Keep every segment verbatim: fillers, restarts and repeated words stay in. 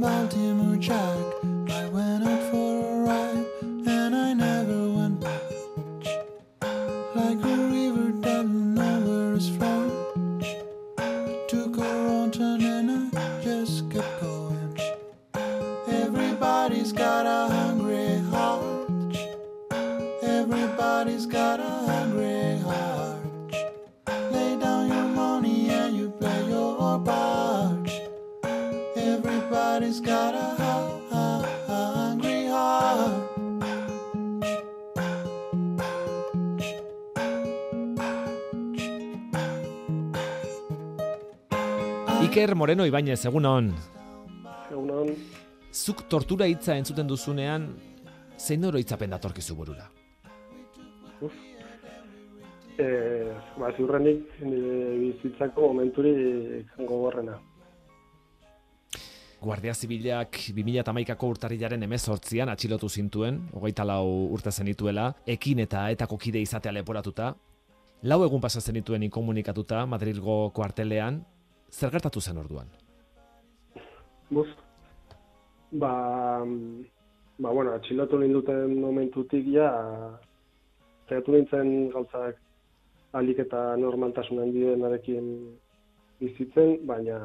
Baltimore Jack. I went out for a ride and I never went back. Like a river that nowhere is from. I took a wrong turn and I just kept going. Everybody's got a hungry heart. Everybody's got a hungry heart. Lay down your money and you play your part. Everybody's got a hungry heart. Iker Moreno Ibañez, egunon. Egunon. Zuk tortura hitza entzuten duzunean, zein oroitzapen datorkizu burura? Uf. Eh, ba, ziurrenik nire bizitzako momenturi gogorrena. Guardia Zibilak bi mila hamaikako urtarrilaren hemezortzian atxilotu zintuen, hogeita lau urte zenituela, ekin eta etako kide izatea leporatuta. Lau egun pasa zenituen inkomunikatuta Madrilgo kuartelean, zer gertatu zen orduan? Buf. Ba, ba, bueno, atxilotu ninduten momentutik ja, zaitu nintzen gauzak alik eta normaltasunan dienarekin bizitzen, baina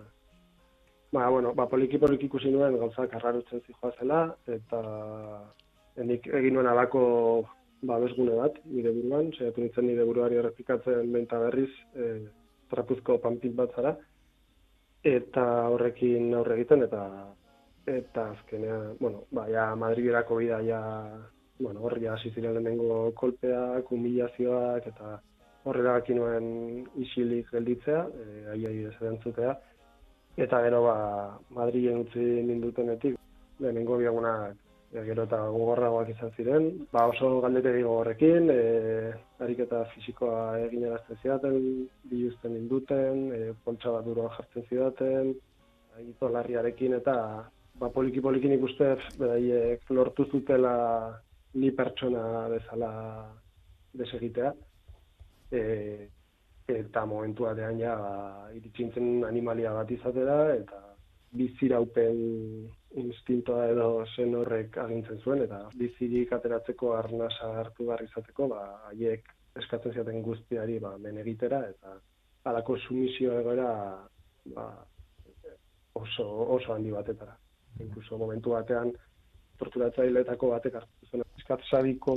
ba, bueno, ba, poliki-poliki ikusi nuen gauzak arrarutzen zijoazela, eta enik egin nuen alako babesgune bat, nire buruan, zaitu nintzen nire buruari errepikatzen benta berriz, e, trapuzko panpin bat zara, eta horrekin aurre egiten, eta eta azkenean, bueno, ba, ja, Madrilerako bida, ja, bueno, horri ja, hasi ziren lehenengo kolpeak, humilazioak, eta horrela baki nuen isilik gelditzea, e, ahi ahi ezerantzutea, eta gero, ba, Madrilen utzi nindutenetik, lehenengo biagunak, e, gero eta gogorragoak izan ziren, ba, oso galdetegi gogorrekin, e, ariketa fisikoa egin erazten zidaten, biluzten ninduten, e, poltsa bat duroa jartzen zidaten, ito larriarekin, eta ba, poliki-polikin ikuste beraiek lortu zutela ni pertsona bezala desegitea. E, eta momentu batean ja ba, iritsintzen animalia bat izatera, eta biziraupen instintoa edo zen horrek agintzen zuen, eta bizirik ateratzeko arnasa hartu behar izateko, ba, haiek eskatzen ziaten guztiari ba, men egitera, eta halako sumisio egoera ba, oso, oso handi batetara. Incluso momentu batean torturatzaileetako batek hartu zen eskat sadiko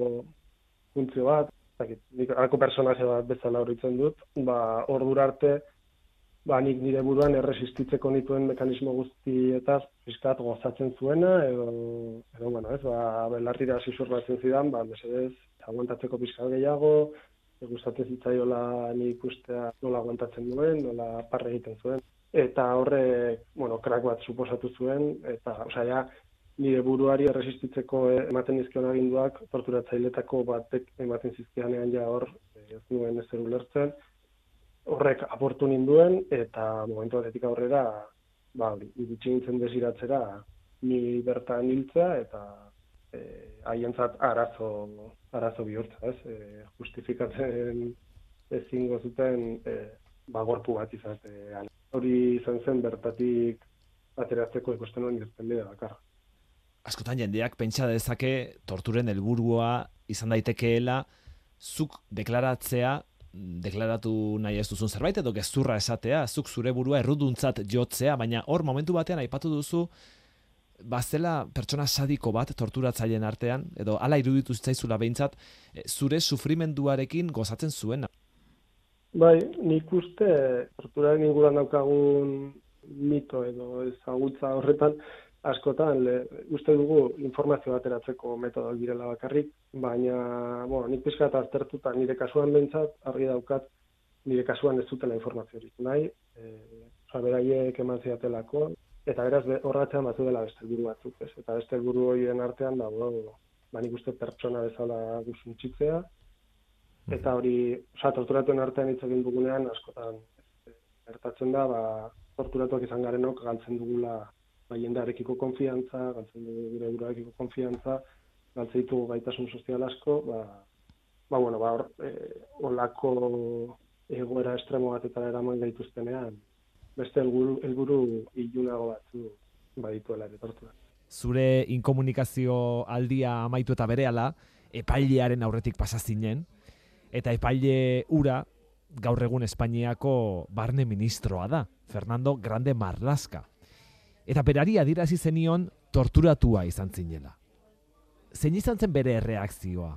funtzio bat, nik halako personaje bat bezala horitzen dut, ba, ordura arte ba, nik nire buruan erresistitzeko nituen mekanismo guztietaz fiskat gozatzen zuena, edo, edo bueno, ez, ba, belarrira zizurbatzen zidan, ba, mesedez, aguantatzeko pixkat gehiago, gustatzen zitzaiola nik ikustea nola aguantatzen duen, nola parre egiten zuen. Eta horrek, bueno, krak bat suposatu zuen, eta, osea, ja, nire buruari erresistitzeko ematen dizkion aginduak, torturatzailetako batek ematen zizkianean ja hor, ez nuen ezer ulertzen, horrek aportu ninduen, eta momentu batetik aurrera, ba, iritsi nintzen desiratzera, ni bertan hiltzea, eta e, haientzat arazo, arazo bihurtza, ez? E, justifikatzen ezingo zuten e, ba, gorpu bat izatean. Hori izan zen bertatik ateratzeko ikusten nuen irtenbide bakarra. Askotan jendeak pentsa dezake torturen helburua izan daitekeela zuk deklaratzea, deklaratu nahi ez duzun zerbait edo gezurra esatea, zuk zure burua erruduntzat jotzea, baina hor momentu batean aipatu duzu bazela pertsona sadiko bat torturatzaileen artean, edo hala iruditu zitzaizula behintzat, zure sufrimenduarekin gozatzen zuena. Bai, nik uste torturaren inguruan daukagun mito edo ezagutza horretan askotan le, uste dugu informazio bateratzeko metodoak direla bakarrik, baina bueno, nik pixka eta aztertuta nire kasuan behintzat argi daukat nire kasuan ez zutela informaziorik nahi, e, beraiek eman ziatelako, eta beraz horratzean batzu dela beste helburu batzuk, ez? Eta beste helburu horien artean dago, ba, nik uste pertsona bezala guzuntxitzea, eta hori, oza, torturatuen artean hitz egin dugunean, askotan gertatzen da, ba, torturatuak izan garenok galtzen dugula ba, jendearekiko konfiantza, galtzen dugu gure buruarekiko konfiantza, galtzen ditugu gaitasun sozial asko, ba, ba bueno, ba, hor, e, olako egoera estremo batetara eraman gaituztenean, beste helburu helburu ilunago batzu badituela ere tortura. Zure inkomunikazio aldia amaitu eta berehala, epailearen aurretik pasa zinen, eta epaile ura gaur egun Espainiako barne ministroa da, Fernando Grande Marlaska. Eta berari adierazi zenion torturatua izan zinela. Zein izan zen bere erreakzioa?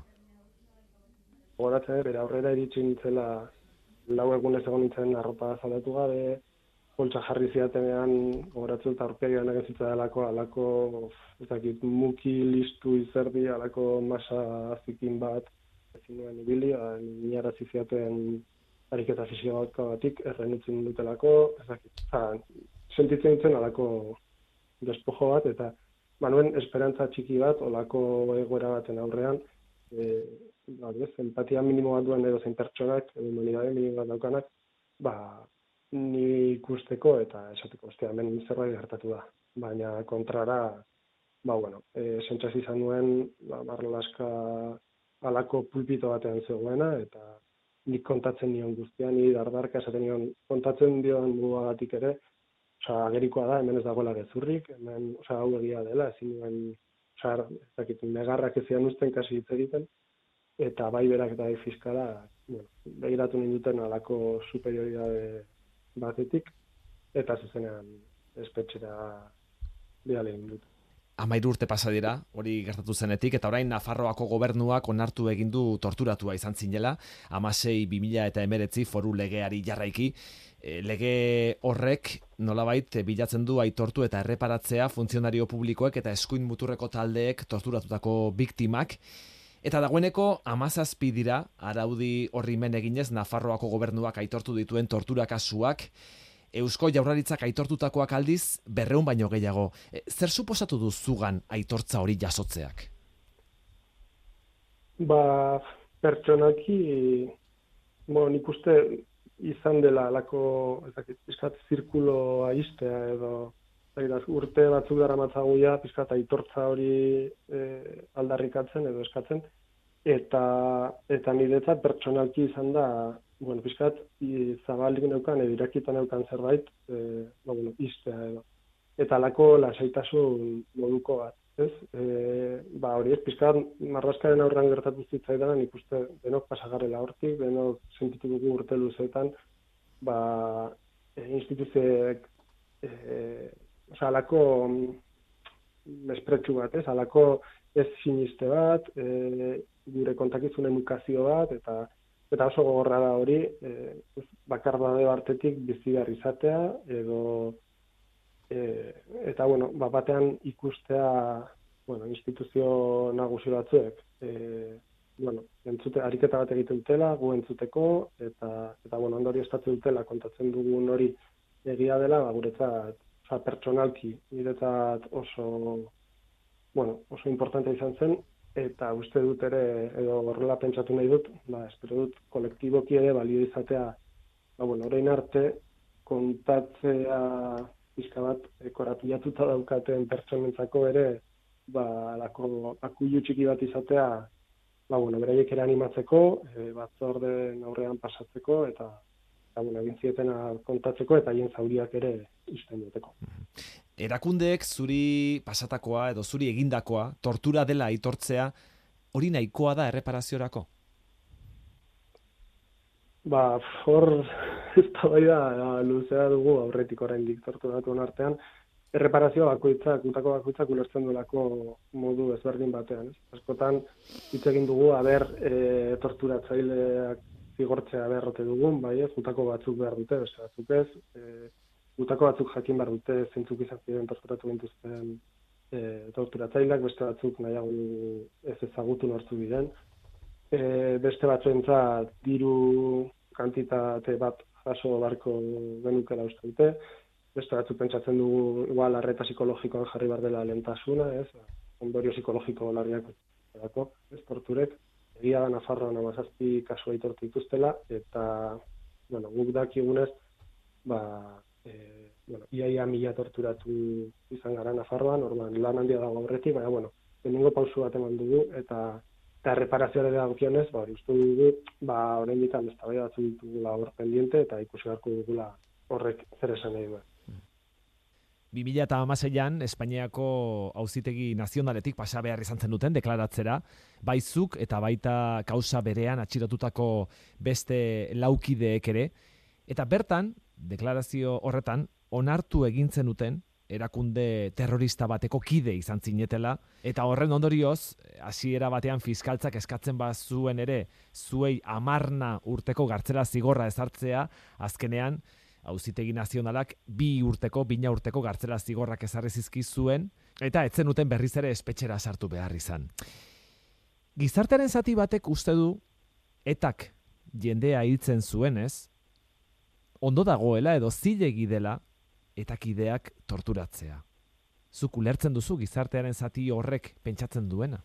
Goratzen, bere aurrera iritsi nintzela lau egunez egon nintzen arropa zaldatu gabe, poltsa jarri zidatenean, goratzen eta aurpegian egezitza delako, alako, ez dakit, muki listu izerdi, alako masa zikin bat, ezin nuen ibili, inarazi zidaten ariketa fisikoa batik, erren utzin dutelako, ez dakit, sentitzen nintzen alako despojo bat, eta manuen esperantza txiki bat, olako egoera baten aurrean, e, ba, ez, empatia minimo bat duen edo zein pertsonak, edo humanidade minimo bat daukanak, ba, ni ikusteko eta esateko, ostia, hemen zerbait gertatu da. Baina kontrara, ba, bueno, e, sentsaz izan nuen, ba, Marlaska alako pulpito batean zegoena, eta nik kontatzen nion guztia, ni dardarka esaten nion, kontatzen dion mugagatik ere, osea, agerikoa da, hemen ez dagoela gezurrik, hemen, osea, hau egia dela, ezin nuen, osea, ez dakit, negarrak ezian uzten kasi hitz egiten, eta bai berak eta bai fiskala, bueno, begiratu ninduten alako superioridade batetik, eta zuzenean espetxera bidali dut. Amairu urte pasa dira, hori gertatu zenetik, eta orain Nafarroako gobernuak onartu egin du torturatua izan zinela, hamasei bi mila eta hemeretzi foru legeari jarraiki. E, lege horrek nolabait bilatzen du aitortu eta erreparatzea funtzionario publikoek eta eskuin muturreko taldeek torturatutako biktimak. Eta dagoeneko hamazazpi dira, araudi horri men eginez Nafarroako gobernuak aitortu dituen tortura kasuak, Eusko Jaurlaritzak aitortutakoak aldiz berreun baino gehiago. E, zer suposatu du zugan aitortza hori jasotzeak? Ba, pertsonaki, bueno, nik uste izan dela alako, ez dakit, pizkat zirkuloa istea edo, ez urte batzuk daramatzaguia, pizkat aitortza hori e, aldarrikatzen edo eskatzen, eta eta niretzat pertsonalki izan da, bueno, pizkat zabalik neukan edo irakita neukan zerbait, e, ba, bueno, istea edo. Eta alako lasaitasun moduko bat, ez? E, ba, hori ez, pizkat Marlaskaren aurrean gertatu zitzaidan, nik uste denok pasagarrela hortik, denok sentitu dugu urte luzeetan, ba, e, instituzioek, e, osea, alako mespretxu bat, ez? Alako ez siniste bat, e, gure kontakizunen ukazio bat, eta eta oso gogorra da hori, e, bakardade bartetik bizi behar izatea, edo, e, eta, bueno, ba, batean ikustea, bueno, instituzio nagusi batzuek, e, bueno, entzute, ariketa bat egiten dutela, gu entzuteko, eta, eta bueno, ondori estatzen dutela, kontatzen dugun hori egia dela, ba, guretzat, oza, pertsonalki, niretzat oso, bueno, oso importante izan zen, eta uste dut ere, edo horrela pentsatu nahi dut, ba, espero dut kolektiboki ere balio izatea, ba, bueno, orain arte, kontatzea pixka bat, e, korapiatuta daukaten pertsonentzako ere, ba, lako akuilu txiki bat izatea, ba, bueno, beraiek ere animatzeko, e, batzorden aurrean pasatzeko, eta, eta bueno, egin zietena kontatzeko, eta haien zauriak ere isten duteko. Erakundeek zuri pasatakoa edo zuri egindakoa, tortura dela aitortzea, hori nahikoa da erreparaziorako? Ba, hor, ez da bai da, luzea dugu aurretik oraindik torturatuen artean, erreparazioa bakoitzak, gutako bakoitzak ulertzen duelako modu ezberdin batean. Ez? Askotan, hitz egin dugu, aber, e, torturatzaileak zigortzea beharrote dugun, bai ez, gutako batzuk behar dute, beste batzuk ez, e, gutako batzuk jakin behar dute zentzuk izan ziren torturatu gintuzten e, torturatzaileak, beste batzuk nahiago ez ezagutu nortzu diren. E, beste batzuentzat diru kantitate bat jaso barko genukela uste dute, beste batzuk pentsatzen dugu igual arreta psikologikoan jarri behar dela lehentasuna, ez? Ondorio psikologiko larriak edako, ez torturek. Egia da Nafarroan hamazazpi kasu aitortu dituztela, eta, bueno, guk dakigunez, ba, e, bueno, iaia mila torturatu izan gara Nafarroan, orduan lan handia dago aurretik, baina, bueno, lehenengo pausu bat eman dugu, eta eta erreparazioare dagokionez, ba, hori uste dugu, ba, orain ditan eztabaida batzuk ditugula hor pendiente, eta ikusi beharko dugula horrek zer esan nahi duen. bi mila hamaseian Espainiako Auzitegi Nazionaletik pasa behar izan zen duten deklaratzera, baizuk eta baita kausa berean atxilotutako beste laukideek ere, eta bertan, deklarazio horretan, onartu egin zenuten erakunde terrorista bateko kide izan zinetela, eta horren ondorioz, hasiera batean fiskaltzak eskatzen bazuen ere, zuei hamarna urteko gartzela zigorra ezartzea, azkenean, Auzitegi Nazionalak bi urteko, bina urteko gartzela zigorrak ezarri zizkizuen, eta ez zenuten berriz ere espetxera sartu behar izan. Gizartearen zati batek uste du, etak jendea hiltzen zuenez, ondo dagoela edo zilegi dela, etak ideak torturatzea. Zuk ulertzen duzu gizartearen zati horrek pentsatzen duena?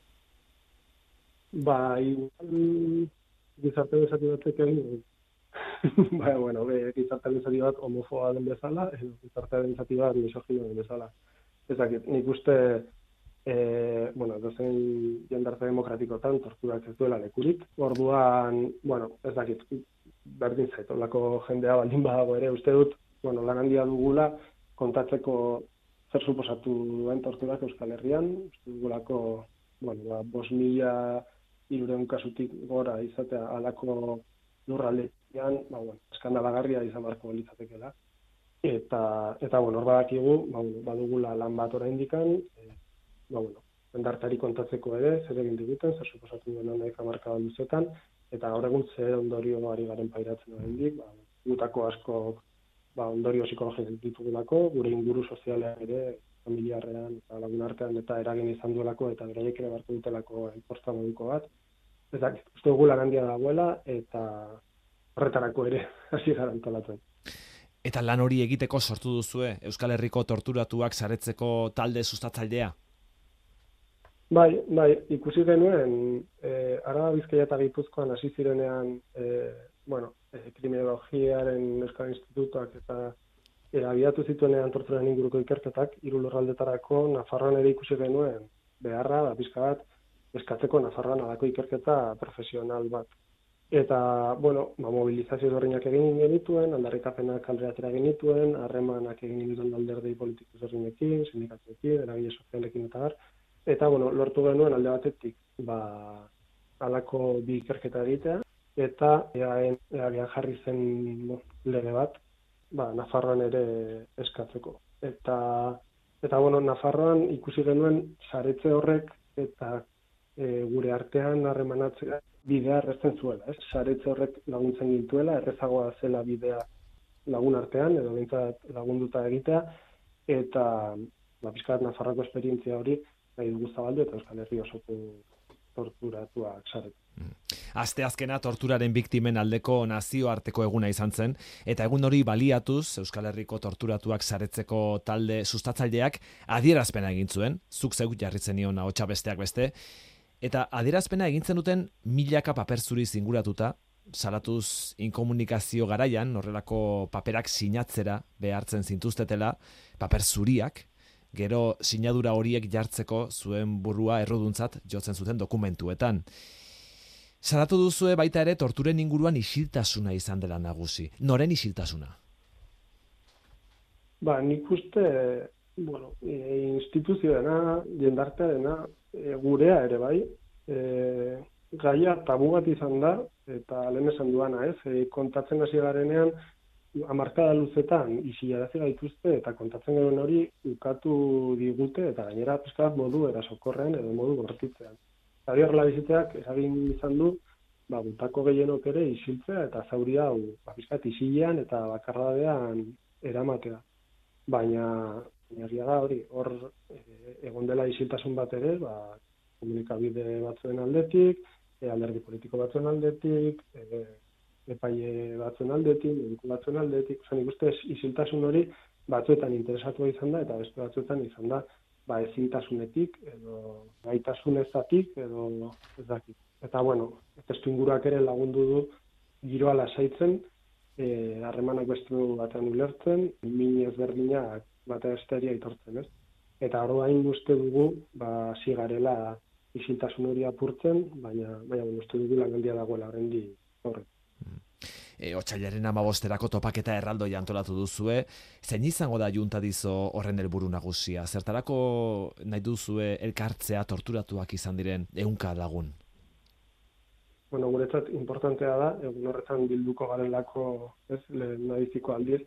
Ba, igual gizartearen zati batek egin ba, bueno, be, gizartearen zati bat homofoba den bezala, edo gizartearen zati bat misogino den bezala. Ez dakit, nik uste, e, bueno, dozen jendarte demokratikotan torturak ez duela lekurik. Orduan, bueno, ez dakit, berdin zait, olako jendea baldin badago ere, uste dut, bueno, lan handia dugula, kontatzeko zer suposatu duen torturak Euskal Herrian, uste dugulako, bueno, ba, bost mila hirurehun kasutik gora izatea alako lurraldean, ba, bueno, eskandalagarria izan beharko litzatekeela. Eta, eta bueno, hor badakigu, ba, bueno, badugula lan bat oraindikan, e, ba, bueno, jendarteari kontatzeko ere, zer egin diguten, zer suposatu duen honek hamarkada luzetan, eta gaur egun zer ondorio ari garen pairatzen oraindik, ba, gutako asko ba, ondorio psikologikoak ditugulako, gure inguru sozialean ere, familiarrean eta lagun artean eta eragin izan duelako eta beraiek ere beharko dutelako enposta moduko bat. Eta uste dugu lan handia dagoela eta horretarako ere hasi gara antolatzen. Eta lan hori egiteko sortu duzue Euskal Herriko torturatuak saretzeko talde sustatzailea? Bai, bai, ikusi genuen, eh, Araba, Bizkaia eta Gipuzkoan hasi zirenean, eh, bueno, eh, kriminologiaren Euskal Institutuak eta eh, abiatu zituenean torturaren inguruko ikerketak, hiru lurraldetarako Nafarroan ere ikusi genuen beharra, da pizka bat, eskatzeko Nafarroan halako ikerketa profesional bat. Eta, bueno, ba, mobilizazio zorrinak egin genituen, aldarrikapenak aldera genituen, harremanak egin genituen alderdi politiko zorrinekin, sindikatuekin, eragile sozialekin eta bar. Eta, bueno, lortu genuen alde batetik, ba, halako bi ikerketa egitea, eta eaen, eaen jarri zen lege bat, ba, Nafarroan ere eskatzeko. Eta, eta bueno, Nafarroan ikusi genuen saretze horrek eta e, gure artean harremanatzea bidea erretzen zuela. Ez? Saretze horrek laguntzen gintuela, errezagoa zela bidea lagun artean, edo behintzat lagunduta egitea, eta ba, pixka bat Nafarroako esperientzia hori nahi dugu zabaldu eta Euskal Herri osoko torturatuak saretu. Asteazkena torturaren biktimen aldeko nazioarteko eguna izan zen, eta egun hori baliatuz Euskal Herriko torturatuak saretzeko talde sustatzaileak adierazpena egin zuen, zuk zeuk jarri zenion ahotsa besteak beste, eta adierazpena egin zenuten milaka paper zuri zinguratuta, salatuz inkomunikazio garaian, horrelako paperak sinatzera behartzen zintuztetela, paper zuriak, gero sinadura horiek jartzeko zuen burua erruduntzat jotzen zuten dokumentuetan. Salatu duzue baita ere torturen inguruan isiltasuna izan dela nagusi. Noren isiltasuna? Ba, nik uste, bueno, e, instituzioena, jendartearena, e, gurea ere bai, e, gaia tabu bat izan da, eta lehen esan duana, ez, e, kontatzen hasi garenean, hamarkada luzetan isilarazi gaituzte eta kontatzen genuen hori ukatu digute eta gainera pizka bat modu erasokorrean edo modu bortitzean. Hori horrela bizitzeak eragin izan du, ba, gutako gehienok ere isiltzea eta zauri hau ba, pizka bat isilean eta bakardadean eramatea. Baina, egia da hori, hor e, egon dela isiltasun bat ere, ba, komunikabide batzuen aldetik, e, alderdi politiko batzuen aldetik, e, epaile batzuen aldetik, mediku batzuen aldetik, zan ikuste isiltasun hori batzuetan interesatua izan da, eta beste batzuetan izan da, ba ezintasunetik, edo gaitasunezatik, edo ez dakit. Eta, bueno, testu inguruak ere lagundu du giroa lasaitzen, harremanak e, beste batean ulertzen, min ezberdinak bata besteari aitortzen, ez? Eta orduan uste dugu, ba, hasi garela isiltasun hori apurtzen, baina, baina uste dugu lan handia dagoela horrendi horrek. e, otsailaren hamabosterako topaketa erraldoi antolatu duzue, zein izango da juntadizo horren helburu nagusia? Zertarako nahi duzue elkartzea torturatuak izan diren ehunka lagun? Bueno, guretzat importantea da, egun horretan bilduko garelako, ez, lehendabiziko aldiz.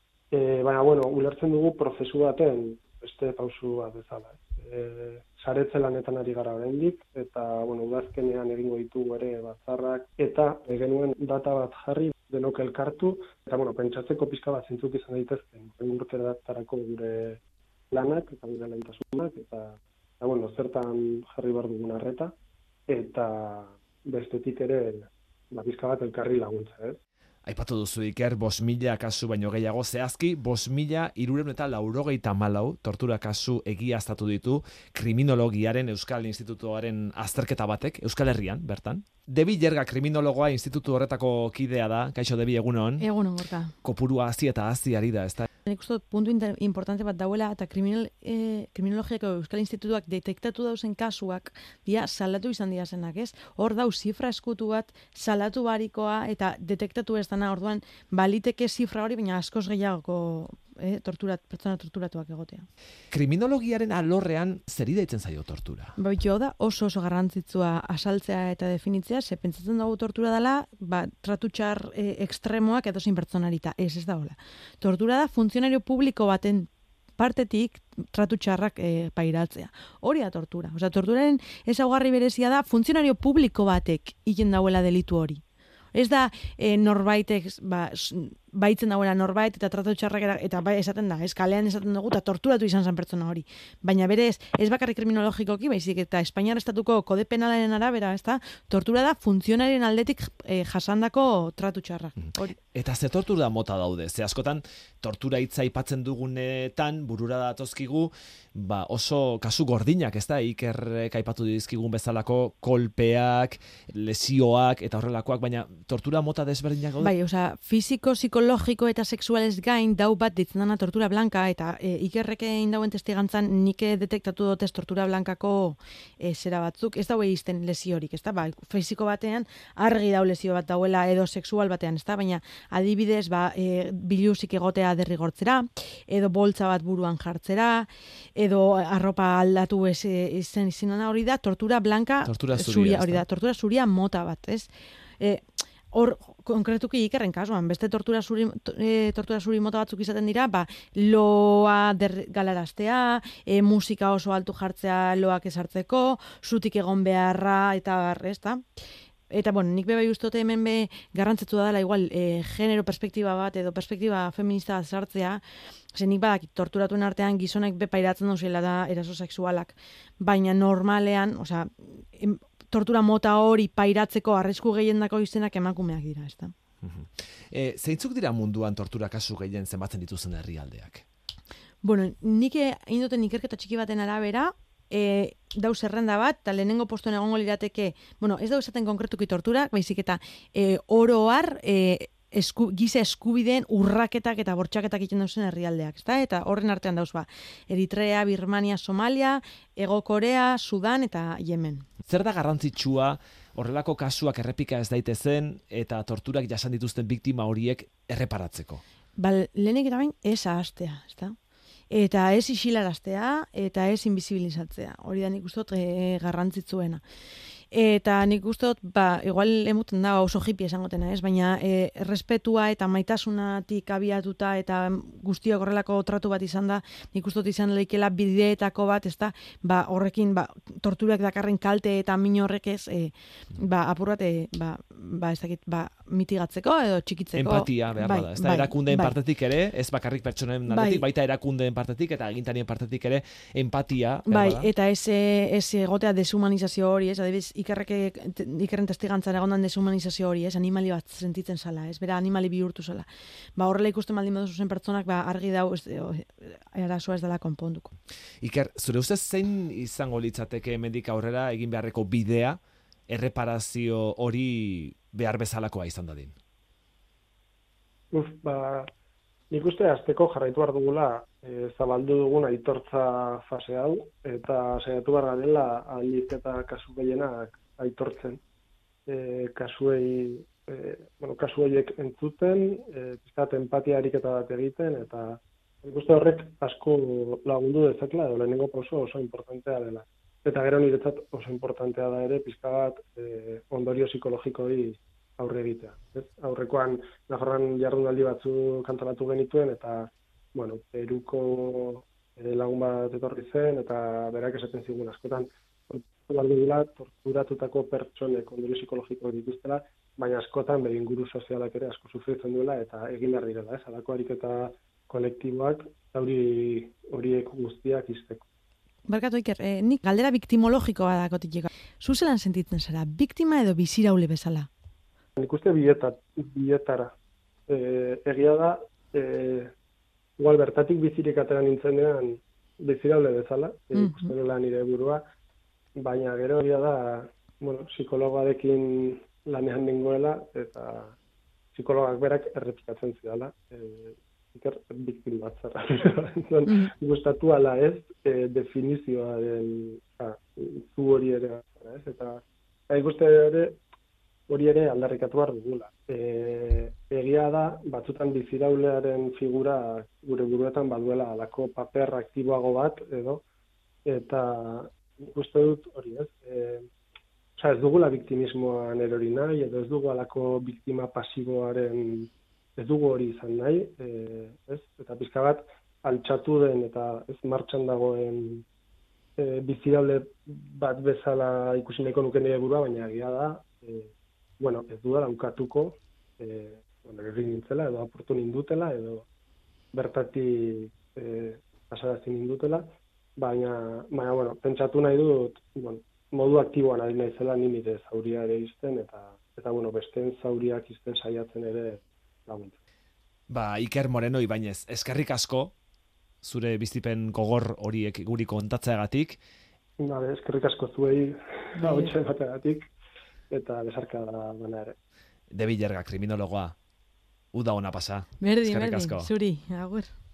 E, baina, bueno, ulertzen dugu prozesu baten beste pausu bat bezala. E, saretze lanetan ari gara oraindik eta, bueno, udazkenean egingo ditugu ere batzarrak, eta genuen data bat jarri, denok elkartu, eta, bueno, pentsatzeko pixka bat zintzuk izan daitezken, urtetarako gure lanak, eta gure lehentasunak, eta, eta, bueno, zertan jarri behar dugun arreta, eta bestetik ere, ba, pixka bat elkarri laguntza, ez? Aipatu duzu Iker, bost mila kasu baino gehiago, zehazki bost mila hirurehun eta laurogeita hamalau tortura kasu egiaztatu ditu kriminologiaren Euskal Institutuaren azterketa batek, Euskal Herrian, bertan. Debi Jerga kriminologoa institutu horretako kidea da, kaixo Debi, egunon? Egunon, gorka. Kopurua hazi eta hazi ari da, ez da? Nik uste puntu importante bat dauela, eta kriminal, eh, kriminologiako Euskal Institutuak detektatu dauzen kasuak, dia salatu izan dira zenak, ez? Hor dau zifra eskutu bat, salatu barikoa, eta detektatu ez dana, orduan, baliteke zifra hori, baina askoz gehiago eh, torturat, pertsona torturatuak egotea. Kriminologiaren alorrean zeri deitzen zaio tortura? Ba, jo da, oso oso garrantzitsua asaltzea eta definitzea, ze pentsatzen dugu tortura dela, ba, tratu txar eh, ekstremoak edozein pertsonarita, ez ez da hola. Tortura da funtzionario publiko baten partetik tratu txarrak e, pairatzea. Hori da tortura. Osea, torturaren ezaugarri berezia da funtzionario publiko batek egin dauela delitu hori. Ez da e, norbaitek ba, baitzen dauela norbait eta tratu txarrak eta, eta bai esaten da, eskalean esaten dugu eta torturatu izan zen pertsona hori. Baina berez, ez bakarrik kriminologikoki, baizik eta Espainiar estatuko kode penalaren arabera, ez da, tortura da funtzionarien aldetik e, jasandako tratu txarrak. Hori. Eta ze tortura mota daude? Ze askotan tortura hitza aipatzen dugunetan burura datozkigu, ba oso kasu gordinak, ez da, Ikerrek aipatu dizkigun bezalako kolpeak, lesioak eta horrelakoak, baina tortura mota desberdinak daude? Bai, osea, fisiko, psikologiko eta sexualez gain dau bat ditzen dana tortura blanka, eta e, Ikerrek egin dauen testigantzan nik detektatu dutez tortura blankako e, zera batzuk, ez daue izten lesiorik, ez da, ba, fisiko batean argi dau lesio bat dauela edo sexual batean, ez da, baina adibidez, ba, e, biluzik egotea derrigortzera, edo boltza bat buruan jartzera, edo arropa aldatu ez izen izinana hori da, tortura blanka tortura zuria, zuria hori da, tortura zuria mota bat, ez? E, hor, konkretuki Ikerren kasuan, beste tortura zuri, e, tortura zuri mota batzuk izaten dira, ba, loa der, galaraztea, e, musika oso altu jartzea loak esartzeko, zutik egon beharra, eta barre, ez da? Eta, bueno, nik bebai ustote hemen be garrantzitsu dela igual e, genero perspektiba bat edo perspektiba feminista bat sartzea, ze nik badakit torturatuen artean gizonek be pairatzen duzela da eraso sexualak, baina normalean, osea, em, tortura mota hori pairatzeko arrisku gehiendako izenak emakumeak dira, ez da? E, zeintzuk dira munduan tortura kasu gehien zenbatzen dituzen herrialdeak? Bueno, nik egin duten ikerketa txiki baten arabera, E, dau zerrenda bat, eta lehenengo postuen egongo lirateke, bueno, ez dau esaten konkretuki torturak, baizik eta e, oroar e, esku, giza eskubideen urraketak eta bortxaketak egiten dauzen herrialdeak, ezta? Eta horren artean dauz ba, Eritrea, Birmania, Somalia, Ego Korea, Sudan eta Yemen. Zer da garrantzitsua horrelako kasuak errepika ez daitezen eta torturak jasan dituzten biktima horiek erreparatzeko? Ba, lehenik eta bain, ez ahaztea, ezta? Eta ez isilaraztea, eta ez invisibilizatzea. Hori da nik uste dut e, garrantzitsuena. Eta nik uste dut, ba, igual emuten da oso hippie esangotena, ez? Baina e, respetua eta maitasunatik abiatuta eta guztiok horrelako tratu bat izan da, nik uste dut izan leikela bideetako bat, ez da, ba, horrekin, ba, torturak dakarren kalte eta min horrek ez, e, ba, apur bat, e, ba, ba, ez dakit, ba, mitigatzeko edo txikitzeko. Empatia behar bai, da, ez da, bai, erakundeen bai. partetik ere, ez bakarrik pertsonen aldetik, bai. Baita erakundeen partetik eta agintarien partetik ere empatia. Bai, da? eta ez, ez egotea deshumanizazio hori, ez, adibidez, Ikerrek, Ikerren testigantzan egondan deshumanizazio hori, ez, animali bat sentitzen zala, ez, bera animali bihurtu zala. Ba, horrela ikusten baldin baduzu zen pertsonak, ba, argi dau, ez, arazoa ez dela konponduko. Iker, zure ustez zein izango litzateke hemendik aurrera egin beharreko bidea erreparazio hori behar bezalakoa izan dadin? Uf, ba, nik uste azteko jarraitu behar dugula e, zabaldu dugun aitortza fase hau, eta saiatu behar garela ahalik eta kasu gehienak aitortzen. E, kasuei e, bueno, kasu horiek entzuten, e, pizkat empatia ariketa bat egiten, eta nik uste horrek asko lagundu dezakela, edo lehenengo pauso oso importantea dela. Eta gero niretzat oso importantea da ere, pizka bat e, ondorio psikologikoi aurre egitea. Ez? Aurrekoan, Nafarroan jardunaldi batzu kantalatu genituen, eta, bueno, Peruko e, lagun bat etorri zen, eta berak esaten zigun askotan, dela, torturatutako pertsonek ondorio psikologiko dituztela, baina askotan bere inguru sozialak ere asko sufritzen duela eta egin behar direla, ez? Halako ariketa kolektiboak hori horiek guztiak izteko. Barkatu Iker, eh, nik galdera biktimologikoa dakotik. Zu zelan sentitzen zara, biktima edo biziraule bezala? Nik uste bietat, bietara. E, egia da, e, igual bertatik bizirik atera nintzenean biziraule bezala, e, Mhm. ikusten dela nire burua, baina gero egia da, bueno, psikologoarekin lanean nengoela, eta psikologak berak errepikatzen zidala. E, Iker, biktim bat zara. Mhm. Gustatu ala ez, e, definizioaren, ja, zu hori ere, ez? Eta, eta ikuste ere, hori ere aldarrikatu behar dugula. E, egia da, batzutan biziraulearen figura gure buruetan baduela alako paper aktiboago bat, edo, eta ikuste dut hori ez, e, oza, ez dugula biktimismoan erori nahi, edo ez dugu alako biktima pasiboaren, ez dugu hori izan nahi, e, ez? Eta pizka bat altxatu den eta ez martxan dagoen e, biziraule bat bezala ikusi nahiko nuke nire burua, baina egia da, e, bueno, ez dudala ukatuko, e, bueno, egin nintzela, edo aportu nindutela, edo bertatik e, pasarazi nindutela, baina, baina, bueno, pentsatu nahi dut, bueno, modu aktiboan ari naizela ni nire zauria ere izten, eta, eta bueno, besteen zauriak izten saiatzen ere laguntzen. Ba, Iker Moreno Ibañez, eskerrik asko, zure bizipen gogor horiek guri kontatzeagatik. Ba, eskerrik asko zuei, hau bategatik, eta besarka da bana ere. Debi Jerga, kriminologoa. Uda ona pasa. Berdin, Eskerrik berdin, asko. zuri, agur.